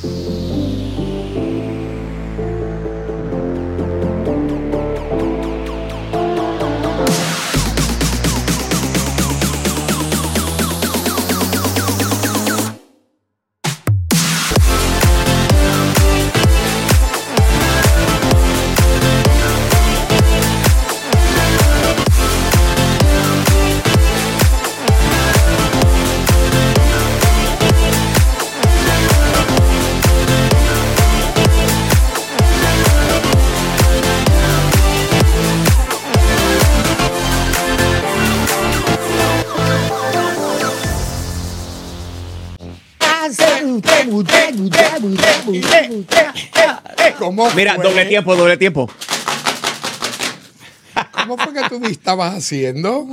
Mira, doble tiempo. ¿Cómo fue que tú me estabas haciendo?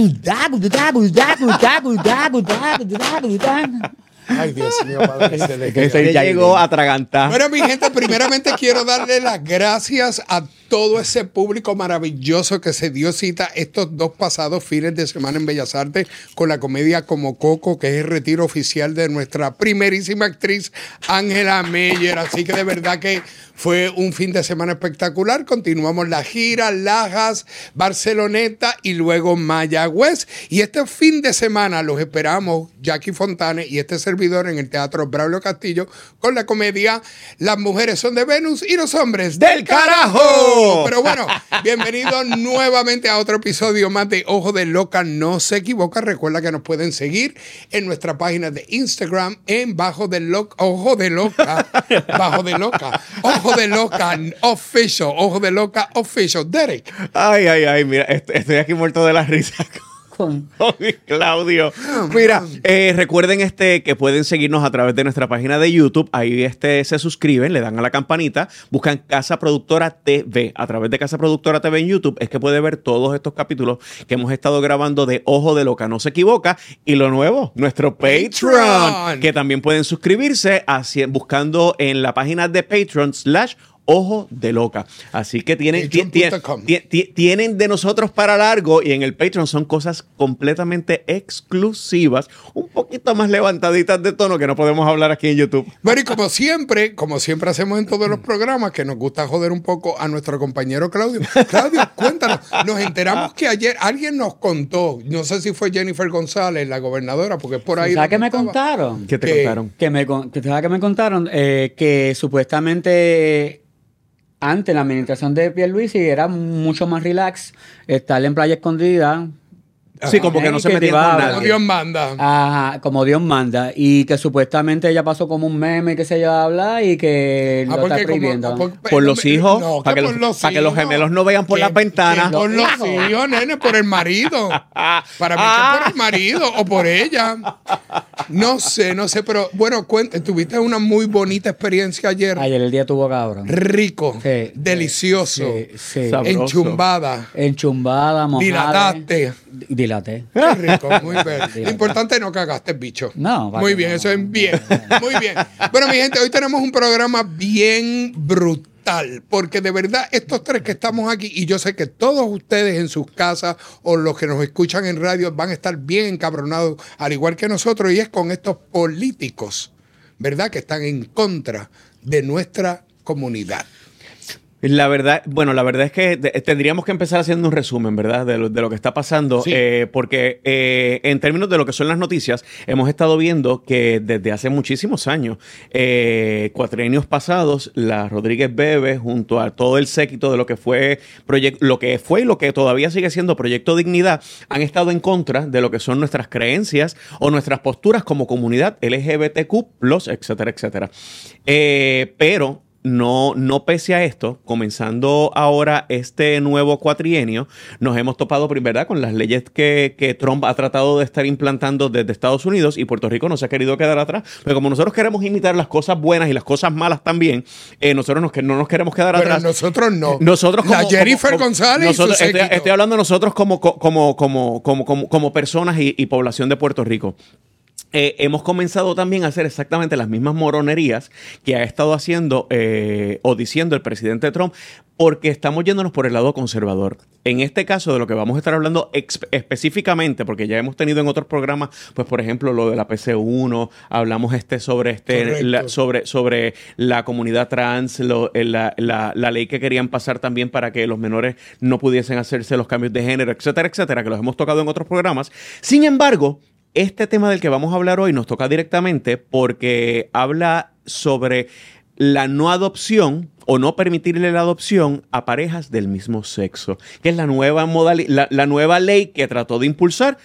Ay, Dios mío, Padre Celestial. Ya llegó atragantado. Bueno, mi gente, primeramente quiero darle las gracias a todo ese público maravilloso que se dio cita estos 2 pasados fines de semana en Bellas Artes con la comedia Como Coco, que es el retiro oficial de nuestra primerísima actriz Ángela Meyer. Así que de verdad que fue un fin de semana espectacular. Continuamos la gira, Lajas, Barceloneta y luego Mayagüez. Y este fin de semana los esperamos, Jackie Fontane y este servidor, en el Teatro Braulio Castillo con la comedia Las mujeres son de Venus y los hombres ¡del carajo! Pero bueno, bienvenidos nuevamente a otro episodio más de Ojo de Loca No Se Equivoca. Recuerda que nos pueden seguir en nuestra página de Instagram en Ojo de Loca Official. Derek. Ay, mira, estoy aquí muerto de la risa. Claudio. Mira, recuerden que pueden seguirnos a través de nuestra página de YouTube. Ahí se suscriben, le dan a la campanita, buscan Casa Productora TV. A través de Casa Productora TV en YouTube es que puede ver todos estos capítulos que hemos estado grabando de Ojo de Loca No Se Equivoca. Y lo nuevo, nuestro Patreon, que también pueden suscribirse buscando en la página de Patreon /Ojo de Loca. Así que tienen de nosotros para largo, y en el Patreon son cosas completamente exclusivas, un poquito más levantaditas de tono que no podemos hablar aquí en YouTube. Bueno, y como siempre hacemos en todos los programas, que nos gusta joder un poco a nuestro compañero Claudio. Claudio, cuéntanos, nos enteramos que ayer alguien nos contó, no sé si fue Jennifer González, la gobernadora, porque es por ahí. ¿Sabes qué me contaron? ¿Qué te contaron? ¿Sabes qué me contaron? Que supuestamente antes la administración de Pierluisi era mucho más relax, estar en Playa Escondida. Sí, como que no se metía con nadie. Como Dios manda. Ajá, como Dios manda. Y que supuestamente ella pasó como un meme que se iba a hablar y que lo está prohibiendo. Por los hijos, no, para que los gemelos no vean por las ventanas. Por los hijos, nene, por el marido. Para mí que por el marido o por ella. No sé, pero bueno, tuviste una muy bonita experiencia ayer. Ayer el día tuvo cabrón. Rico, sí, delicioso, sí. Enchumbada, mojada. Dilaté. Qué rico, muy bien. Lo importante es no cagaste, bicho. No. Muy bien, eso es bien. Muy bien. Bueno, mi gente, hoy tenemos un programa bien brutal, porque de verdad estos 3 que estamos aquí, y yo sé que todos ustedes en sus casas o los que nos escuchan en radio van a estar bien encabronados, al igual que nosotros, y es con estos políticos, ¿verdad?, que están en contra de nuestra comunidad. La verdad es que tendríamos que empezar haciendo un resumen, ¿verdad?, de lo que está pasando, sí. Porque en términos de lo que son las noticias, hemos estado viendo que desde hace muchísimos años, cuatrienios pasados, la Rodríguez Bebe, junto a todo el séquito de lo que fue y lo que todavía sigue siendo Proyecto Dignidad, han estado en contra de lo que son nuestras creencias o nuestras posturas como comunidad LGBTQ+, etcétera, etcétera. Pero no pese a esto, comenzando ahora este nuevo cuatrienio, nos hemos topado, ¿verdad?, con las leyes que Trump ha tratado de estar implantando desde Estados Unidos, y Puerto Rico no se ha querido quedar atrás. Pero como nosotros queremos imitar las cosas buenas y las cosas malas también, nosotros no nos queremos quedar atrás. Nosotros no. Nosotros como, la Jennifer González. Estoy hablando de nosotros como personas y población de Puerto Rico. Hemos comenzado también a hacer exactamente las mismas moronerías que ha estado haciendo o diciendo el presidente Trump porque estamos yéndonos por el lado conservador. En este caso, de lo que vamos a estar hablando específicamente, porque ya hemos tenido en otros programas, pues por ejemplo, lo de la PC1, hablamos sobre la comunidad trans, la ley que querían pasar también para que los menores no pudiesen hacerse los cambios de género, etcétera, etcétera, que los hemos tocado en otros programas. Sin embargo, este tema del que vamos a hablar hoy nos toca directamente porque habla sobre la no adopción o no permitirle la adopción a parejas del mismo sexo, que es la nueva la nueva ley que trató de impulsar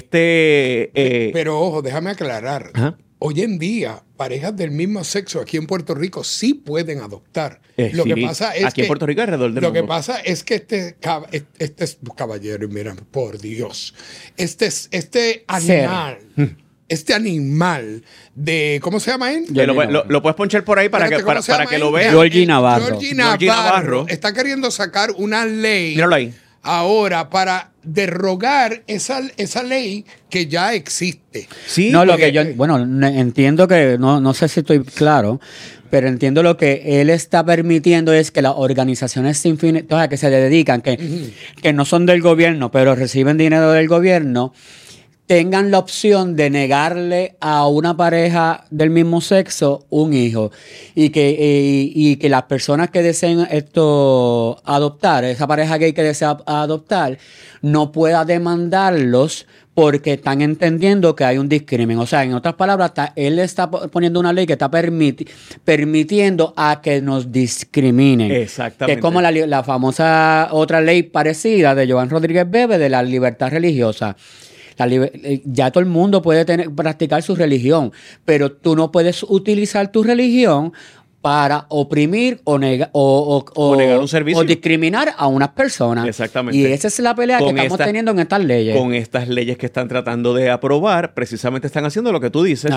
Pero ojo, déjame aclarar. Ajá. Hoy en día, parejas del mismo sexo aquí en Puerto Rico sí pueden adoptar. Lo que pasa es aquí en Puerto Rico alrededor del mundo. Lo que pasa es que este caballero, mira, por Dios, este animal... Este animal de... ¿Cómo se llama él? Lo puedes ponchar por ahí para que lo vean. Georgie Navarro. Georgie Navarro está queriendo sacar una ley... Míralo ahí. Ahora, para derrogar esa ley que ya existe. Sí, no, lo que yo... Bueno, entiendo que... No sé si estoy claro, pero entiendo lo que él está permitiendo es que las organizaciones sin fines... Todas que se dedican, que no son del gobierno, pero reciben dinero del gobierno... tengan la opción de negarle a una pareja del mismo sexo un hijo y que las personas que deseen adoptar, esa pareja gay que desea adoptar, no pueda demandarlos porque están entendiendo que hay un discrimen. O sea, en otras palabras, él está poniendo una ley que está permitiendo a que nos discriminen. Exactamente. Que es como la famosa otra ley parecida de Joan Rodríguez Bebe de la libertad religiosa. Ya todo el mundo puede practicar su religión, pero tú no puedes utilizar tu religión para oprimir o negar un servicio o discriminar a unas personas. Exactamente. Y esa es la pelea que estamos teniendo en estas leyes. Con estas leyes que están tratando de aprobar, precisamente están haciendo lo que tú dices,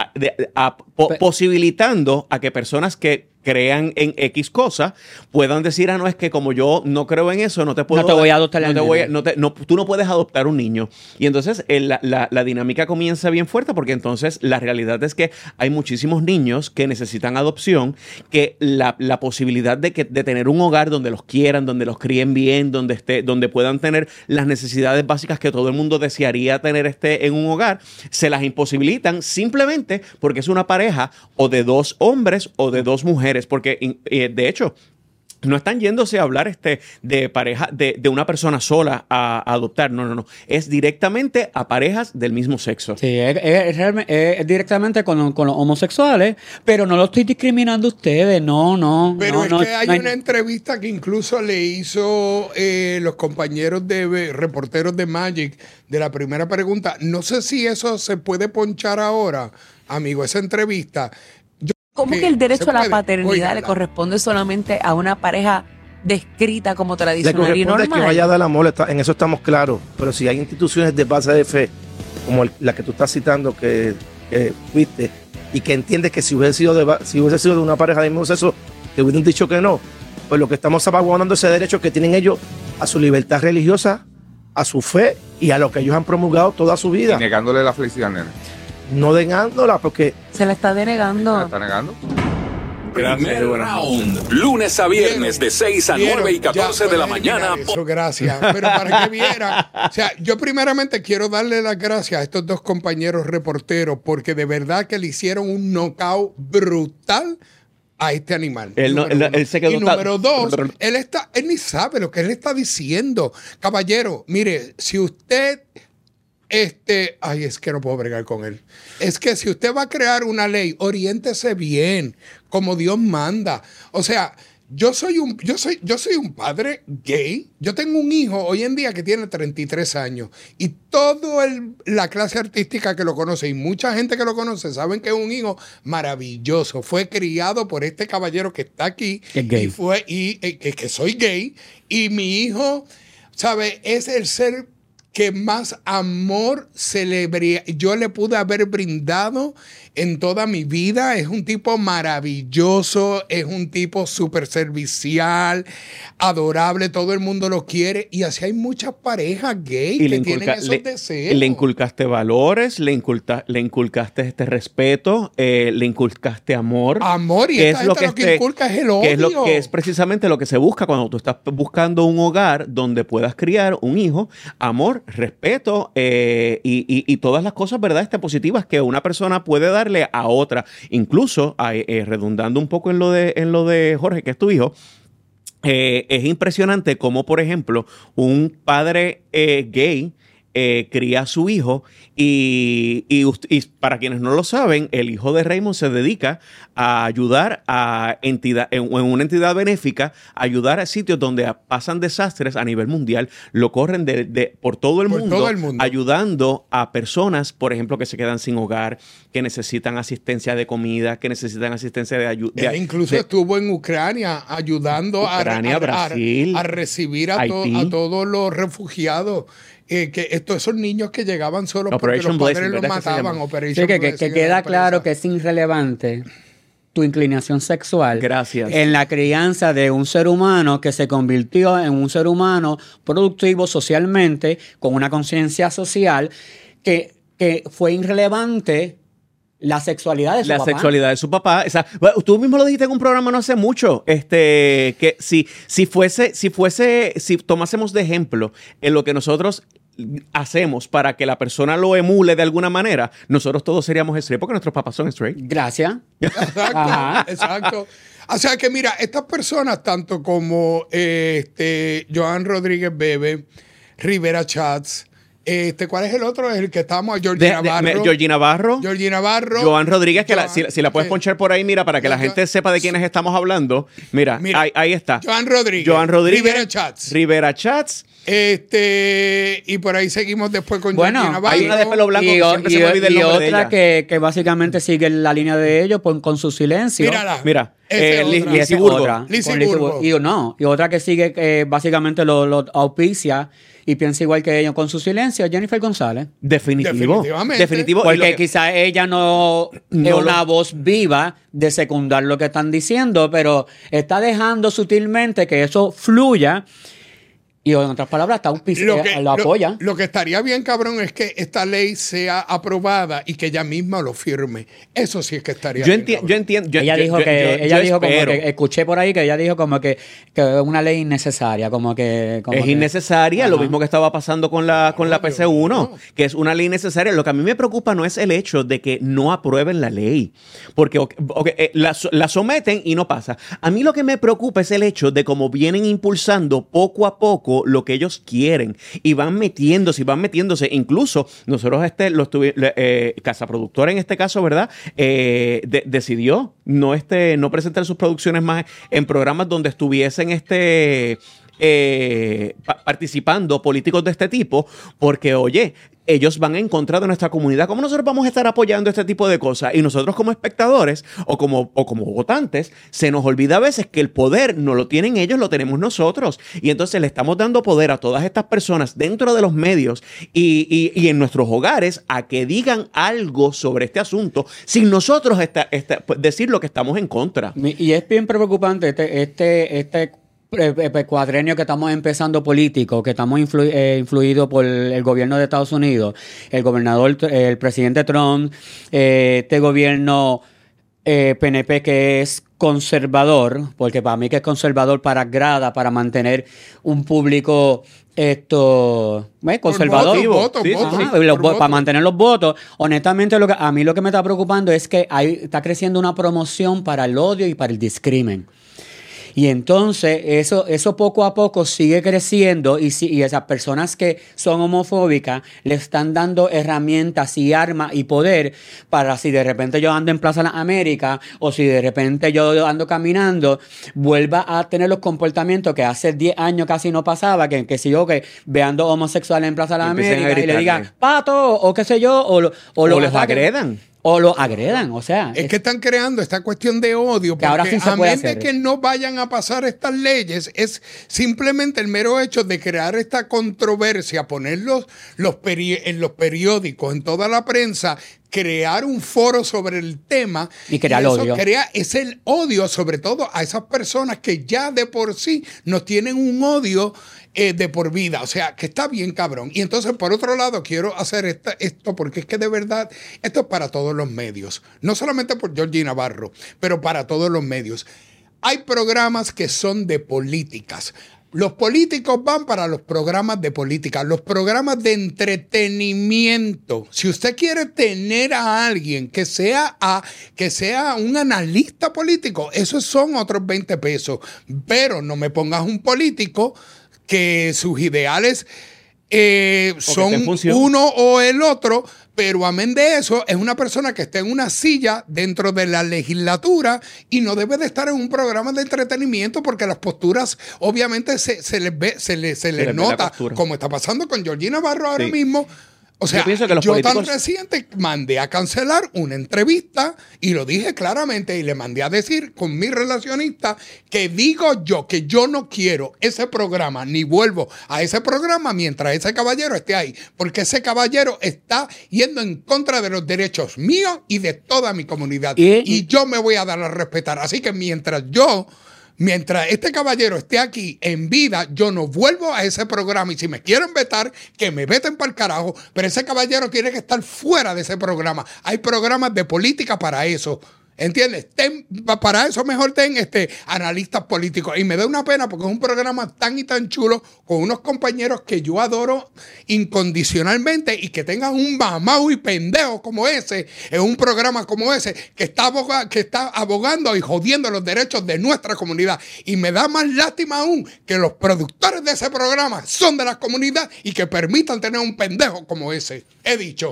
posibilitando a que personas que crean en X cosas puedan decir, no, es que como yo no creo en eso, no te puedo... No te voy a adoptar tú no puedes adoptar un niño. Y entonces la dinámica comienza bien fuerte porque entonces la realidad es que hay muchísimos niños que necesitan adopción, que la posibilidad de tener un hogar donde los quieran, donde los críen bien, donde puedan tener las necesidades básicas que todo el mundo desearía tener en un hogar, se las imposibilitan simplemente porque es una pareja o de dos hombres o de dos mujeres. Porque, de hecho, no están yéndose a hablar de pareja, de una persona sola a adoptar. No. Es directamente a parejas del mismo sexo. Sí, es directamente con los homosexuales, pero no lo estoy discriminando a ustedes. No. Pero es que hay una entrevista que incluso le hizo los compañeros reporteros de Magic de la primera pregunta. No sé si eso se puede ponchar ahora, amigo, esa entrevista. ¿Cómo que el derecho a la paternidad le corresponde solamente a una pareja descrita como tradicional y normal? Le corresponde que vaya a dar amor, en eso estamos claros. Pero si hay instituciones de base de fe, como la que tú estás citando, que fuiste, y que entiendes que si hubiese sido de una pareja del mismo sexo, te hubieran dicho que no, pues lo que estamos salvaguardando ese derecho que tienen ellos a su libertad religiosa, a su fe y a lo que ellos han promulgado toda su vida. Y negándole la felicidad, nene. No denegándola, porque... Se la está denegando. ¿Se la está negando? Primer round. Lunes a viernes de 6 a 9 y 14 de la mañana. Eso, gracias. Pero para que vieran, o sea, yo primeramente quiero darle las gracias a estos dos compañeros reporteros porque de verdad que le hicieron un knockout brutal a este animal. Él se quedó... Y número dos, él ni sabe lo que él está diciendo. Caballero, mire, si usted... ay, es que no puedo bregar con él. Es que si usted va a crear una ley, oriéntese bien, como Dios manda. O sea, yo soy un padre gay. Yo tengo un hijo hoy en día que tiene 33 años. Y toda la clase artística que lo conoce y mucha gente que lo conoce saben que es un hijo maravilloso. Fue criado por este caballero que está aquí. Es gay. Que soy gay. Y mi hijo, ¿sabe? Es el ser que más amor yo le pude haber brindado en toda mi vida. Es un tipo maravilloso, es un tipo súper servicial, adorable, todo el mundo lo quiere. Y así hay muchas parejas gay que tienen esos deseos. Le inculcaste valores, le inculcaste este respeto, le inculcaste amor. Amor, y esta gente lo que inculca es el odio. Que es precisamente lo que se busca cuando tú estás buscando un hogar donde puedas criar un hijo. Amor, respeto y todas las cosas, ¿verdad? Positivas que una persona puede darle a otra. Incluso, redundando un poco en lo de Jorge, que es tu hijo, es impresionante cómo, por ejemplo, un padre gay cría a su hijo y para quienes no lo saben, el hijo de Raymond se dedica a ayudar a en una entidad benéfica, a ayudar a sitios donde pasan desastres a nivel mundial, lo corren por todo el mundo, ayudando a personas, por ejemplo, que se quedan sin hogar, que necesitan asistencia de comida, que necesitan asistencia de ayuda. Incluso estuvo en Ucrania ayudando Brasil, a recibir a todos los refugiados. Esos niños que llegaban solos porque los padres los mataban. Sí, que queda claro que es irrelevante tu inclinación sexual. Gracias. En la crianza de un ser humano que se convirtió en un ser humano productivo socialmente, con una conciencia social, que fue irrelevante la sexualidad de su papá. La sexualidad de su papá. O sea, tú mismo lo dijiste en un programa no hace mucho, que si tomásemos de ejemplo en lo que nosotros hacemos para que la persona lo emule de alguna manera, nosotros todos seríamos straight porque nuestros papás son straight. Gracias. Exacto. O sea que mira, estas personas, tanto como Joan Rodríguez Bebe, Rivera Chats, ¿cuál es el otro? Es el que estamos, Georgina Navarro. Joan Rodríguez, si la puedes ponchar por ahí, mira, para que la gente sepa de quiénes estamos hablando. Mira, ahí está. Joan Rodríguez. Rivera Chats. Y por ahí seguimos después con Georgina Navarro. Hay una de pelo blanco que siempre se me olvida el nombre de ella. Y otra que básicamente sigue la línea de ellos con su silencio. Mira. Lizzy Burgo. Y otra que sigue básicamente lo auspicia y piensa igual que ellos con su silencio, Jennifer González. Definitivo. Porque quizás ella no es una voz viva de secundar lo que están diciendo, pero está dejando sutilmente que eso fluya. Y en otras palabras, lo apoya. Lo que estaría bien, cabrón, es que esta ley sea aprobada y que ella misma lo firme. Eso sí es que estaría bien. Yo entiendo. Ella dijo como que escuché por ahí que ella dijo como que es una ley innecesaria, es innecesaria, lo mismo que estaba pasando con la PC1, que es una ley innecesaria. Lo que a mí me preocupa no es el hecho de que no aprueben la ley, porque la someten y no pasa. A mí lo que me preocupa es el hecho de cómo vienen impulsando poco a poco lo que ellos quieren y van metiéndose. Incluso nosotros Casa Productora en este caso, ¿verdad? Decidió no presentar sus producciones más en programas donde estuviesen participando políticos de este tipo, porque oye, ellos van en contra de nuestra comunidad. ¿Cómo nosotros vamos a estar apoyando este tipo de cosas? Y nosotros como espectadores o como votantes, se nos olvida a veces que el poder no lo tienen ellos, lo tenemos nosotros. Y entonces le estamos dando poder a todas estas personas dentro de los medios y en nuestros hogares a que digan algo sobre este asunto sin nosotros decir lo que estamos en contra. Y es bien preocupante este cuadrenio que estamos empezando político, que estamos influidos por el gobierno de Estados Unidos, el gobernador, el presidente Trump, este gobierno PNP que es conservador, porque para mí que es conservador para mantener un público conservador, para mantener los votos. Honestamente, a mí lo que me está preocupando es que está creciendo una promoción para el odio y para el discrimen. Y entonces eso poco a poco sigue creciendo y esas personas que son homofóbicas le están dando herramientas y armas y poder para si de repente yo ando en Plaza de las Américas o si de repente yo ando caminando, vuelva a tener los comportamientos que hace 10 años casi no pasaba, que si yo que veando homosexuales en Plaza de las Américas y le digan pato o qué sé yo, o les agredan. o lo agredan, o sea. Es que están creando esta cuestión de odio, porque ahora sí se a puede menos de hacer. que no vayan a pasar estas leyes, es simplemente el mero hecho de crear esta controversia, ponerlos en los periódicos, en toda la prensa, crear un foro sobre el tema y crear eso odio. Es el odio, sobre todo a esas personas que ya de por sí nos tienen un odio de por vida. O sea, que está bien cabrón. Y entonces, por otro lado, quiero hacer esto porque es que de verdad, esto es para todos los medios. No solamente por Georgie Navarro, pero para todos los medios. Hay programas que son de políticas. Los políticos van para los programas de política, los programas de entretenimiento. Si usted quiere tener a alguien que sea un analista político, esos son otros 20 pesos. Pero no me pongas un político que sus ideales son uno o el otro, pero amén de eso, es una persona que está en una silla dentro de la legislatura y no debe de estar en un programa de entretenimiento porque las posturas obviamente se les nota, como está pasando con Georgie Navarro ahora mismo. O sea, yo tan reciente mandé a cancelar una entrevista y lo dije claramente y le mandé a decir con mi relacionista que digo yo que yo no quiero ese programa ni vuelvo a ese programa mientras ese caballero esté ahí, porque ese caballero está yendo en contra de los derechos míos y de toda mi comunidad y yo me voy a dar a respetar. Así que mientras este caballero esté aquí en vida, yo no vuelvo a ese programa. Y si me quieren vetar, que me veten para el carajo. Pero ese caballero tiene que estar fuera de ese programa. Hay programas de política para eso. ¿Entiendes? Para eso mejor analistas políticos. Y me da una pena porque es un programa tan y tan chulo con unos compañeros que yo adoro incondicionalmente y que tengan un mamau y pendejo como ese, en un programa como ese, que está abogando y jodiendo los derechos de nuestra comunidad. Y me da más lástima aún que los productores de ese programa son de la comunidad y que permitan tener un pendejo como ese. He dicho.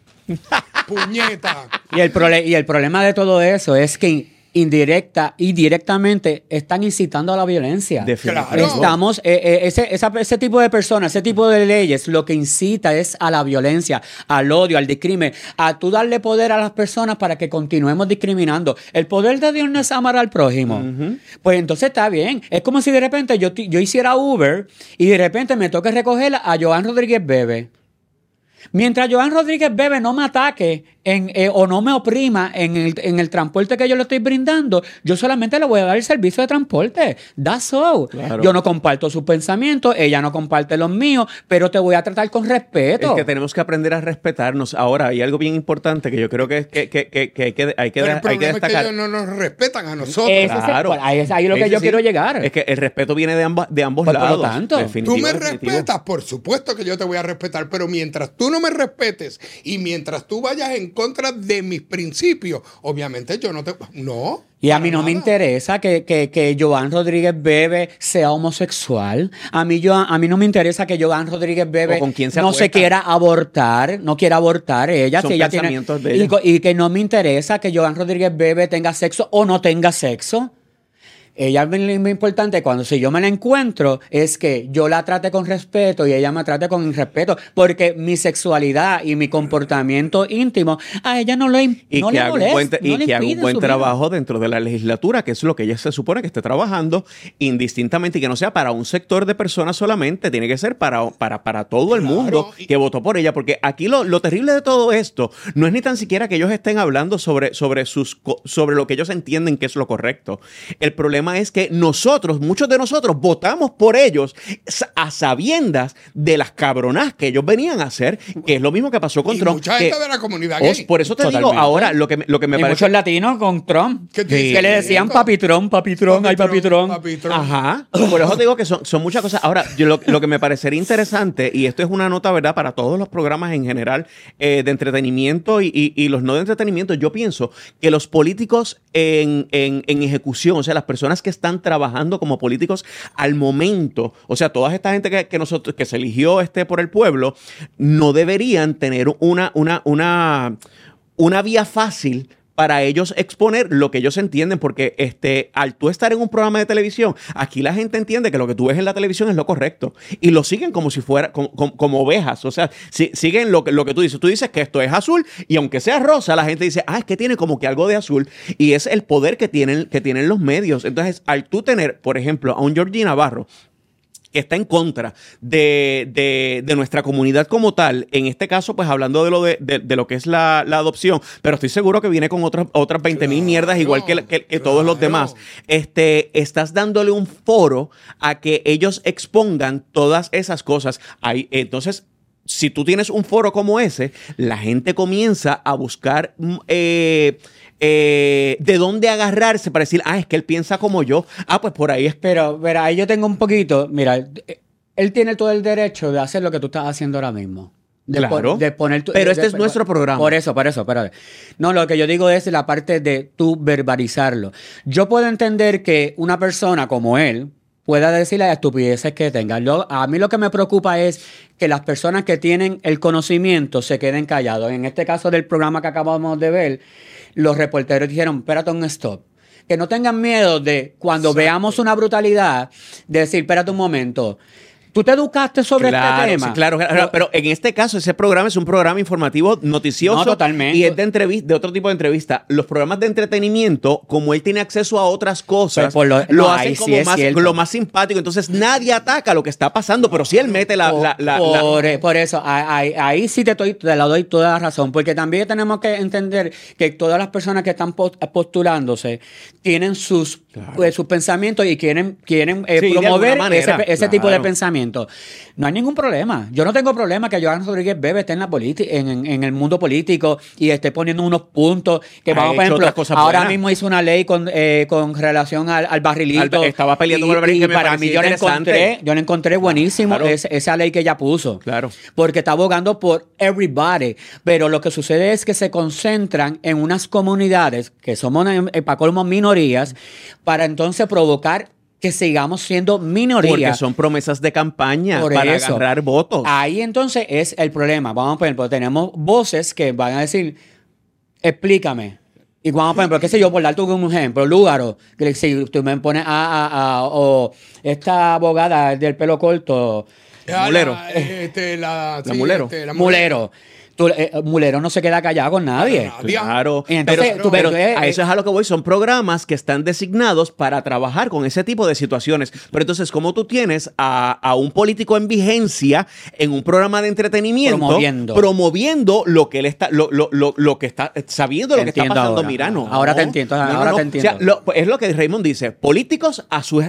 Puñeta. Y el problema de todo eso es que indirecta y directamente están incitando a la violencia. Claro. Estamos, ese tipo de personas, ese tipo de leyes, lo que incita es a la violencia, al odio, al discrimen, a tú darle poder a las personas para que continuemos discriminando. El poder de Dios no es amar al prójimo. Uh-huh. Pues entonces está bien. Es como si de repente yo hiciera Uber y de repente me toque recoger a Joan Rodríguez Bebe. Mientras Joan Rodríguez Bebe no me ataque o no me oprima en el transporte que yo le estoy brindando, yo solamente le voy a dar el servicio de transporte. That's all. Claro. Yo no comparto sus pensamientos, ella no comparte los míos, pero te voy a tratar con respeto. Es que tenemos que aprender a respetarnos. Ahora, hay algo bien importante que yo creo que hay que destacar. Es que ellos no nos respetan a nosotros. Claro. Ahí es lo que yo quiero llegar. Es que el respeto viene de ambos lados. Por lo tanto, tú me respetas, por supuesto que yo te voy a respetar, pero mientras tú no me respetes y mientras tú vayas en contra de mis principios, obviamente yo no te... No. Y a mí no me interesa que Joan Rodríguez Bebe sea homosexual. A mí no me interesa que Joan Rodríguez Bebe no se quiera abortar, no quiera abortar ella. Son si ella pensamientos tiene, de ella. Y que no me interesa que Joan Rodríguez Bebe tenga sexo o no tenga sexo. Ella es muy importante si yo me la encuentro es que yo la trate con respeto y ella me trate con respeto, porque mi sexualidad y mi comportamiento íntimo a ella no le molesta. Y que haga un buen trabajo dentro de la legislatura, que es lo que ella se supone que esté trabajando indistintamente, y que no sea para un sector de personas solamente, tiene que ser para todo el mundo que votó por ella, porque aquí lo terrible de todo esto no es ni tan siquiera que ellos estén hablando sobre lo que ellos entienden que es lo correcto. El problema es que muchos de nosotros votamos por ellos a sabiendas de las cabronas que ellos venían a hacer, que es lo mismo que pasó con Trump. Mucha gente de la comunidad gay. Por eso te digo ahora lo que me parece. Muchos latinos con Trump que le decían papitrón, ay papitrón. Ajá. Por eso te digo que son muchas cosas. Ahora, lo que me parecería interesante, y esto es una nota, ¿verdad?, para todos los programas en general de entretenimiento y los no de entretenimiento, yo pienso que los políticos en ejecución, o sea, las personas que están trabajando como políticos al momento, o sea, toda esta gente que se eligió por el pueblo, no deberían tener una vía fácil para ellos exponer lo que ellos entienden, porque al tú estar en un programa de televisión, aquí la gente entiende que lo que tú ves en la televisión es lo correcto y lo siguen como si fuera como ovejas, o sea, siguen lo que tú dices que esto es azul y aunque sea rosa, la gente dice, es que tiene como que algo de azul y es el poder que tienen los medios. Entonces, al tú tener, por ejemplo, a un Georgie Navarro que está en contra de nuestra comunidad como tal, en este caso, pues hablando de lo que es la adopción, pero estoy seguro que viene con otras 20,000 mierdas, igual que todos los demás. Estás dándole un foro a que ellos expongan todas esas cosas. Entonces, si tú tienes un foro como ese, la gente comienza a buscar de dónde agarrarse para decir, es que él piensa como yo. Pues por ahí es. Pero ahí yo tengo un poquito, mira, él tiene todo el derecho de hacer lo que tú estás haciendo ahora mismo. Claro. Pero este es nuestro programa. Por eso, espérate. No, lo que yo digo es la parte de tú verbalizarlo. Yo puedo entender que una persona como él pueda decir las estupideces que tenga. A mí lo que me preocupa es que las personas que tienen el conocimiento se queden callados. En este caso del programa que acabamos de ver, los reporteros dijeron, espérate un stop. Que no tengan miedo de cuando veamos una brutalidad, de decir, espérate un momento. ¿Tú te educaste sobre este tema? Sí, claro, pero en este caso ese programa es un programa informativo noticioso. No, totalmente. Y es de otro tipo de entrevista. Los programas de entretenimiento, como él tiene acceso a otras cosas, pues lo hacen como lo más simpático. Entonces nadie ataca lo que está pasando, pero sí él mete Por eso, ahí sí te la doy toda la razón, porque también tenemos que entender que todas las personas que están postulándose tienen sus pensamientos y quieren promover ese tipo de pensamiento. No hay ningún problema. Yo no tengo problema que Joan Rodríguez Bebe esté en la en el mundo político y esté poniendo unos puntos que vamos, por ejemplo, ahora mismo hizo una ley con relación al barrilito. Estaba peleando con el barrilito. Y para mí yo la encontré buenísimo, esa ley que ella puso. Claro. Porque está abogando por everybody. Pero lo que sucede es que se concentran en unas comunidades que somos, para colmo, minorías, para entonces provocar que sigamos siendo minoría. Porque son promesas de campaña para agarrar votos. Ahí entonces es el problema. Vamos, por ejemplo, tenemos voces que van a decir, explícame. Y vamos, por ejemplo, qué sé yo, por darte un ejemplo, Lúgaro, que si tú me pones o esta abogada del pelo corto, Mulero. Mulero. Mulero. Mulero no se queda callado con nadie. Claro. Entonces, pero a eso es a lo que voy. Son programas que están designados para trabajar con ese tipo de situaciones. Pero entonces, como tú tienes a un político en vigencia en un programa de entretenimiento promoviendo lo que él está, lo que está sabiendo lo que está pasando. Ahora. Mira, no. Ahora te entiendo. Ahora te entiendo. O sea, es lo que Raymond dice. Políticos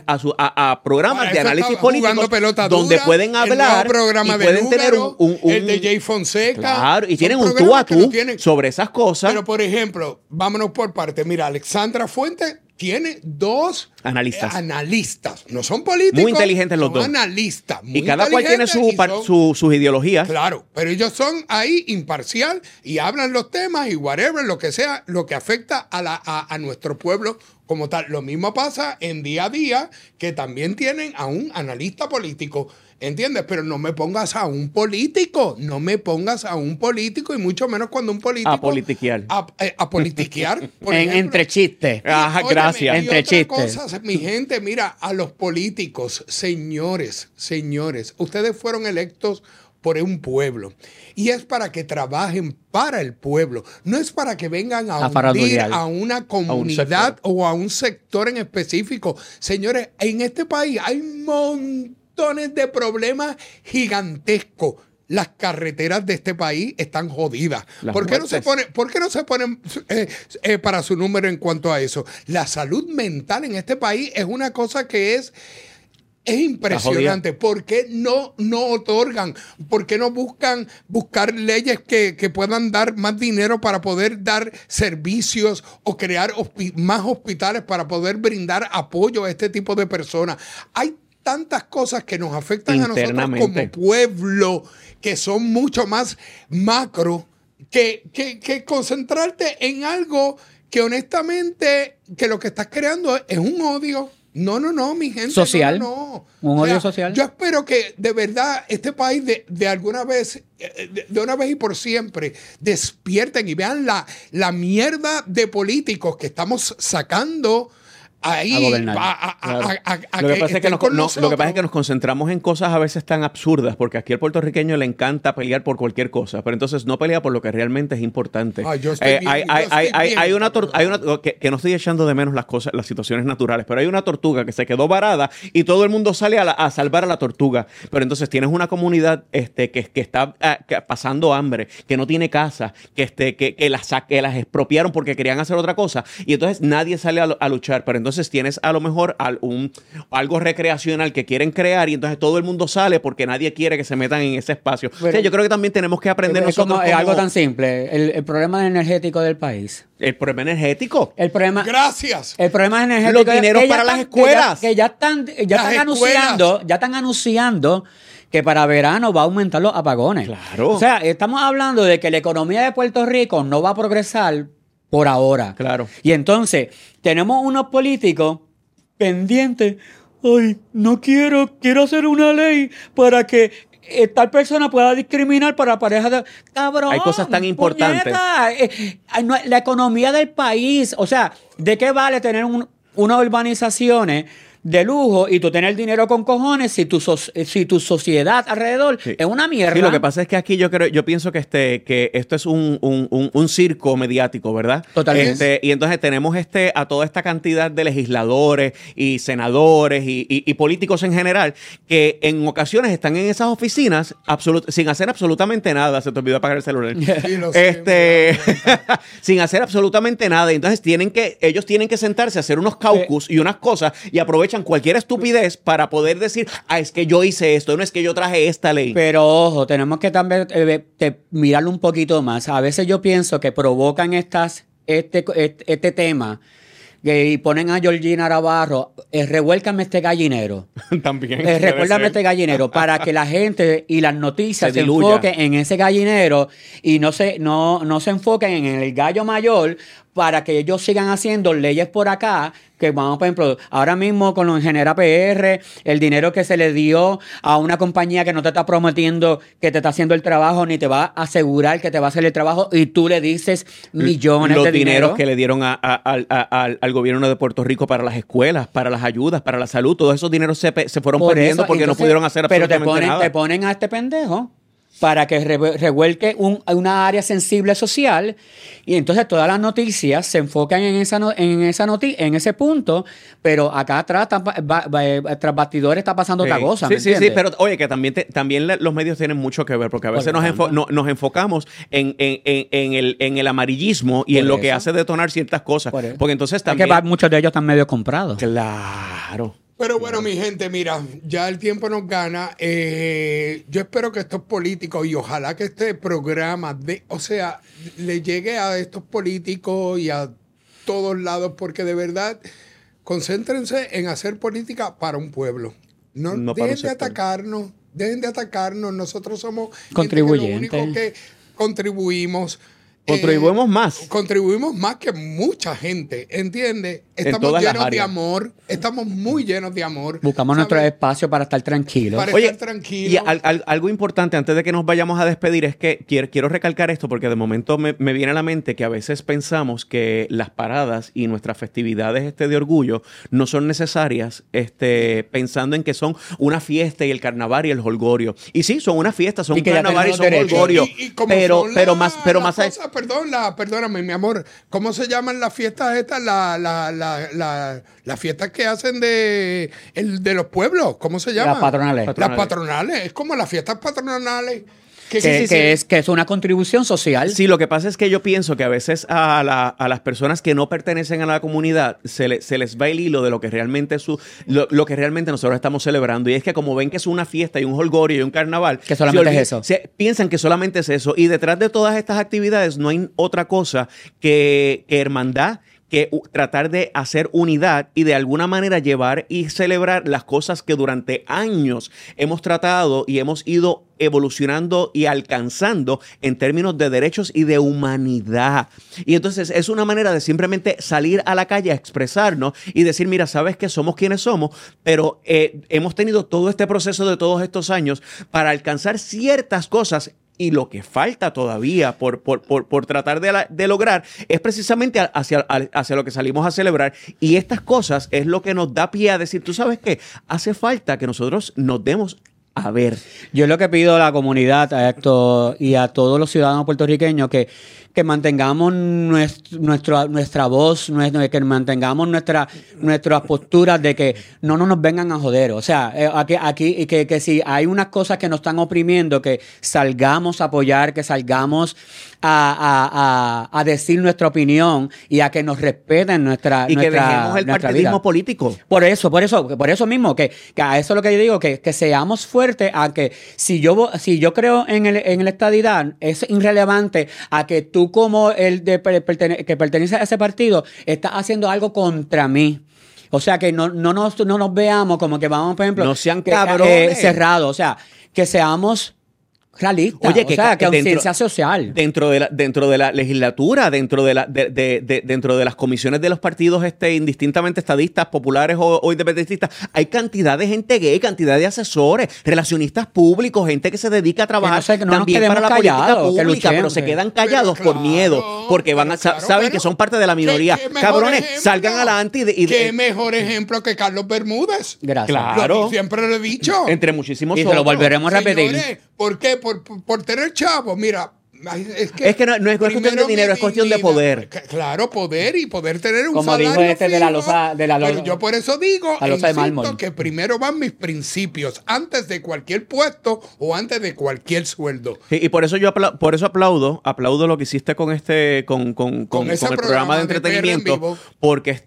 a programas de análisis político donde pueden hablar y pueden tener el de Jay Fonseca. Claro, y tienen un tú a tú sobre esas cosas. Pero, por ejemplo, vámonos por parte. Mira, Alexandra Fuentes tiene 2 analistas. No son políticos. Muy inteligentes los dos. Son analistas. Y cada cual tiene sus ideologías. Claro, pero ellos son ahí imparcial y hablan los temas y whatever, lo que sea, lo que afecta a nuestro pueblo como tal. Lo mismo pasa en Día a Día, que también tienen a un analista político. ¿Entiendes? Pero no me pongas a un político. No me pongas a un político y mucho menos cuando un político... A politiquear. A politiquear. Entre chistes. Gracias. Entre chistes. Cosas, mi gente, mira, a los políticos, señores, ustedes fueron electos por un pueblo. Y es para que trabajen para el pueblo. No es para que vengan a hundir a una comunidad o a un sector en específico. Señores, en este país hay montones de problemas gigantescos. Las carreteras de este país están jodidas. ¿Por qué no se ponen para su número en cuanto a eso? La salud mental en este país es una cosa que es impresionante. ¿Por qué no otorgan? ¿Por qué no buscar leyes que puedan dar más dinero para poder dar servicios o crear más hospitales para poder brindar apoyo a este tipo de personas? Hay tantas cosas que nos afectan a nosotros como pueblo, que son mucho más macro, que concentrarte en algo que honestamente, que lo que estás creando es un odio. No, mi gente. Social. No. Un odio social. Yo espero que de verdad este país de alguna vez, de una vez y por siempre, despierten y vean la mierda de políticos que estamos sacando ahí a gobernar. Lo que pasa es que nos concentramos en cosas a veces tan absurdas, porque aquí al puertorriqueño le encanta pelear por cualquier cosa, pero entonces no pelea por lo que realmente es importante. Hay una que no estoy echando de menos las situaciones naturales, pero hay una tortuga que se quedó varada y todo el mundo sale a salvar a la tortuga. Pero entonces tienes una comunidad que está pasando hambre, que no tiene casa, que las expropiaron porque querían hacer otra cosa, y entonces nadie sale a luchar. Pero entonces tienes a lo mejor algo recreacional que quieren crear y entonces todo el mundo sale porque nadie quiere que se metan en ese espacio. Pero, o sea, yo creo que también tenemos que aprender nosotros como algo tan simple, el problema energético del país. ¿El problema energético? Gracias. El problema energético. Los dineros para las escuelas. Que ya están anunciando que para verano va a aumentar los apagones. Claro. O sea, estamos hablando de que la economía de Puerto Rico no va a progresar por ahora. Claro. Y entonces, tenemos unos políticos pendientes. Ay, quiero hacer una ley para que tal persona pueda discriminar para parejas de... Cabrón. Hay cosas tan importantes. La economía del país. O sea, ¿de qué vale tener unas urbanizaciones de lujo y tú tener dinero con cojones si tu sociedad alrededor es una mierda? Sí, lo que pasa es que aquí yo pienso que esto es un circo mediático, ¿verdad? Totalmente. Y entonces tenemos a toda esta cantidad de legisladores y senadores y políticos en general que en ocasiones están en esas oficinas sin hacer absolutamente nada. Se te olvidó apagar el celular. Sin hacer absolutamente nada. Entonces ellos tienen que sentarse a hacer unos caucus y unas cosas y aprovechan cualquier estupidez para poder decir, es que yo hice esto, no es que yo traje esta ley. Pero ojo, tenemos que también mirarlo un poquito más. A veces yo pienso que provocan este tema y ponen a Georgina Navarro, revuélcame este gallinero. También. Recuérdame este gallinero para que la gente y las noticias se enfoquen en ese gallinero y no se enfoquen en el gallo mayor para que ellos sigan haciendo leyes por acá que vamos, por ejemplo, ahora mismo con los Genera PR, el dinero que se le dio a una compañía que no te está prometiendo que te está haciendo el trabajo ni te va a asegurar que te va a hacer el trabajo y tú le dices millones de dinero. Los dineros que le dieron al gobierno de Puerto Rico para las escuelas, para las ayudas, para la salud, todos esos dineros se fueron perdiendo porque entonces, no pudieron hacer absolutamente nada. Pero te ponen a este pendejo para que revuelque una área sensible social y entonces todas las noticias se enfocan en ese punto, pero acá atrás tras bastidores está pasando otra cosa. Sí, pero oye, que también los medios tienen mucho que ver, porque a veces nos enfocamos en el amarillismo y en lo que hace detonar ciertas cosas. Porque entonces también... Es que muchos de ellos están medio comprados. Claro. Pero bueno, mi gente, mira, ya el tiempo nos gana. Yo espero que estos políticos y ojalá que este programa le llegue a estos políticos y a todos lados, porque de verdad, concéntrense en hacer política para un pueblo. No dejen de atacarnos. Nosotros somos contribuyentes. Lo único que contribuimos. Contribuimos más. Contribuimos más que mucha gente, ¿entiendes? Estamos llenos de amor, estamos muy llenos de amor. Buscamos nuestro espacio para estar tranquilos. Estar tranquilos. Y algo importante antes de que nos vayamos a despedir es que quiero recalcar esto porque de momento me viene a la mente que a veces pensamos que las paradas y nuestras festividades de orgullo no son necesarias pensando en que son una fiesta y el carnaval y el jolgorio. Y sí, son una fiesta, son un carnaval y son un jolgorio. Pero más perdóname, mi amor. ¿Cómo se llaman las fiestas estas? Las fiestas que hacen de los pueblos. ¿Cómo se llaman? Las patronales. Las patronales. Es como las fiestas patronales. Que es una contribución social. Sí, lo que pasa es que yo pienso que a veces a las personas que no pertenecen a la comunidad se les va el hilo de lo que realmente lo que realmente nosotros estamos celebrando. Y es que como ven que es una fiesta y un jolgorio y un carnaval, que solamente es eso. Piensan que solamente es eso. Y detrás de todas estas actividades no hay otra cosa que hermandad, que tratar de hacer unidad y de alguna manera llevar y celebrar las cosas que durante años hemos tratado y hemos ido evolucionando y alcanzando en términos de derechos y de humanidad. Y entonces es una manera de simplemente salir a la calle a expresarnos y decir, mira, sabes que somos quienes somos, pero hemos tenido todo este proceso de todos estos años para alcanzar ciertas cosas. Y lo que falta todavía por tratar de lograr es precisamente hacia lo que salimos a celebrar. Y estas cosas es lo que nos da pie a decir, ¿tú sabes qué? Hace falta que nosotros nos demos a ver. Yo lo que pido a la comunidad, a esto y a todos los ciudadanos puertorriqueños que mantengamos nuestra voz, que mantengamos nuestras posturas de que no nos vengan a joder. O sea, aquí y que si hay unas cosas que nos están oprimiendo, que salgamos a apoyar, que salgamos a decir nuestra opinión y a que nos respeten nuestra y que nuestra, dejemos el nuestra partidismo vida. político. Por eso mismo, que a eso es lo que yo digo, que seamos fuertes a que si yo creo en el estadidad, es irrelevante a que tú como que pertenece a ese partido estás haciendo algo contra mí. O sea, que no nos veamos como que vamos, por ejemplo, no sean cabrones. Cerrados. O sea, que seamos realistas. Oye, que conciencia social. Dentro de la legislatura, dentro de las comisiones de los partidos indistintamente estadistas, populares o independentistas, hay cantidad de gente gay, cantidad de asesores, relacionistas públicos, gente que se dedica a trabajar que no también para la política pública, pero se quedan callados por miedo, porque saben que son parte de la minoría. Cabrones, salgan adelante ¿Qué mejor ejemplo que Carlos Bermúdez? Gracias. Claro. Siempre lo he dicho. Entre muchísimos Y otros. se lo volveremos a repetir. Señores, ¿por qué? Por tener chavo, mira. Es que no es cuestión de dinero, es cuestión de poder. Claro, poder y poder tener un como salario dijo este fijo, de la losa pero yo por eso digo, la losa de insisto, mármol, que primero van mis principios antes de cualquier puesto o antes de cualquier sueldo. Sí, y por eso yo aplaudo lo que hiciste con el programa de entretenimiento, porque es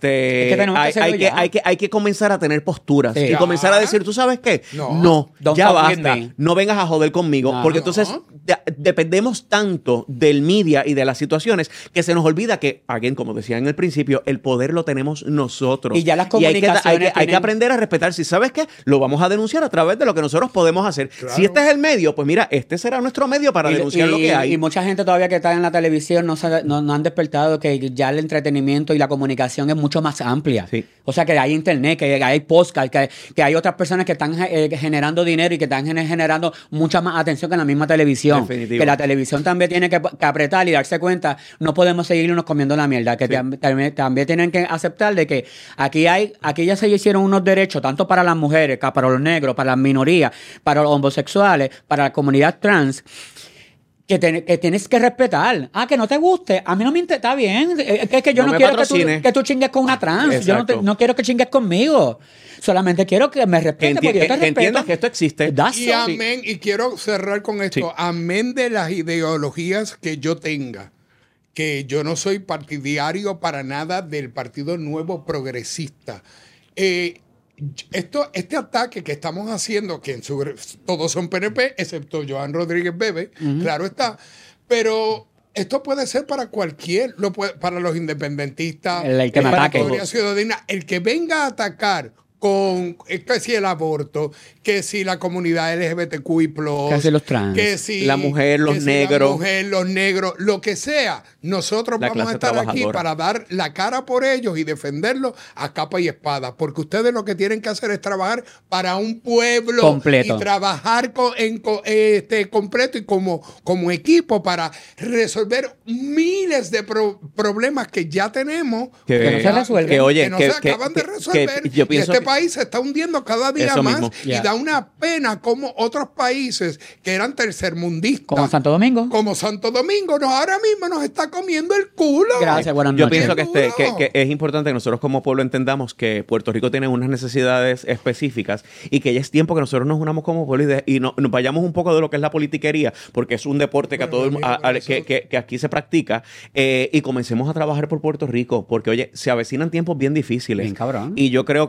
que hay que comenzar a tener posturas y comenzar a decir, ¿tú sabes qué? No. Ya basta. No vengas a joder conmigo, porque entonces dependemos tanto del media y de las situaciones que se nos olvida que, como decía en el principio, el poder lo tenemos nosotros. Y ya las comunicaciones hay que aprender a respetar. Si sabes qué, lo vamos a denunciar a través de lo que nosotros podemos hacer. Claro. Si este es el medio, pues mira, este será nuestro medio para denunciar lo que hay. Y mucha gente todavía que está en la televisión no han despertado que ya el entretenimiento y la comunicación es mucho más amplia. Sí. O sea, que hay internet, que hay podcast, que hay otras personas que están generando dinero y que están generando mucha más atención que la misma televisión. Definitivo. Que la televisión también tiene que apretar y darse cuenta, no podemos seguirnos comiendo la mierda, que también tienen que aceptar de que aquí ya se hicieron unos derechos, tanto para las mujeres, para los negros, para las minorías, para los homosexuales, para la comunidad trans, que tienes que respetar. Que no te guste. A mí no me interesa. Está bien. Es que yo no quiero que tú chingues con una trans. Exacto. Yo no quiero que chingues conmigo. Solamente quiero que me respete. Que entiendas que esto existe. Y amén. Y quiero cerrar con esto. Sí. Amén de las ideologías que yo tenga. Que yo no soy partidario para nada del Partido Nuevo Progresista. Este ataque que estamos haciendo, que todos son PNP, excepto Joan Rodríguez Bebe, claro está, pero esto puede ser para para los independentistas, para la ciudadana, el que venga a atacar con que si el aborto, que si la comunidad LGBTQI+, que si los trans, que si la mujer, los negros, lo que sea, nosotros vamos a estar aquí para dar la cara por ellos y defenderlos a capa y espada, porque ustedes lo que tienen que hacer es trabajar para un pueblo completo y trabajar completo y como equipo para resolver miles de problemas que ya tenemos que no se resuelven, que no se acaban de resolver. Yo pienso y este país se está hundiendo cada día más mismo. Y da una pena como otros países que eran tercermundistas, como Santo Domingo, ahora mismo nos está comiendo el culo. Gracias, buenas noches. Yo pienso que es importante que nosotros como pueblo entendamos que Puerto Rico tiene unas necesidades específicas y que ya es tiempo que nosotros nos unamos como pueblo y nos vayamos un poco de lo que es la politiquería, porque es un deporte que aquí se practica, y comencemos a trabajar por Puerto Rico, porque oye, se avecinan tiempos bien difíciles. Bien cabrón. Y yo creo que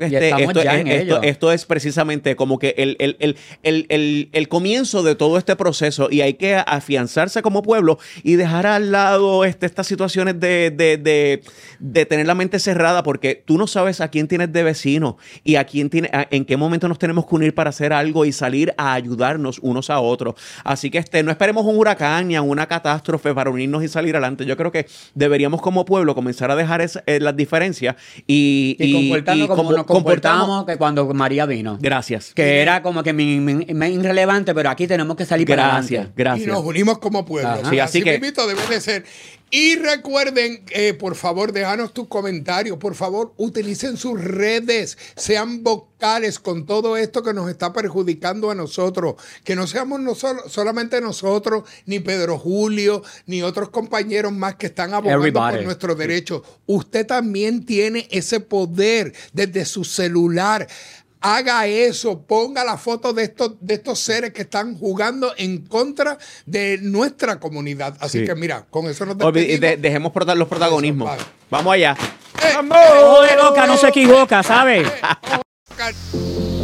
esto es precisamente como que el comienzo de todo este proceso, y hay que afianzarse como pueblo y dejar al lado estas situaciones de tener la mente cerrada, porque tú no sabes a quién tienes de vecino y en qué momento nos tenemos que unir para hacer algo y salir a ayudarnos unos a otros. Así que no esperemos un huracán ni una catástrofe para unirnos y salir adelante. Yo creo que deberíamos como pueblo comenzar a dejar las diferencias y comportarnos como nos comportamos que cuando María vino. Gracias. Que era como que irrelevante, pero aquí tenemos que salir para adelante. Gracias. Y nos unimos como pueblo. Sí, así que debe de ser. Y recuerden, por favor, déjanos tus comentarios. Por favor, utilicen sus redes. Sean vocales con todo esto que nos está perjudicando a nosotros. Que no seamos solamente nosotros, ni Pedro Julio, ni otros compañeros más que están abogando por nuestros derechos. Usted también tiene ese poder desde su celular. Haga eso, ponga la foto de estos seres que están jugando en contra de nuestra comunidad. Así que mira, con eso nos despedimos. Dejemos los protagonismos. Vamos allá. ¡Vamos! No se equivoca, ¿sabes?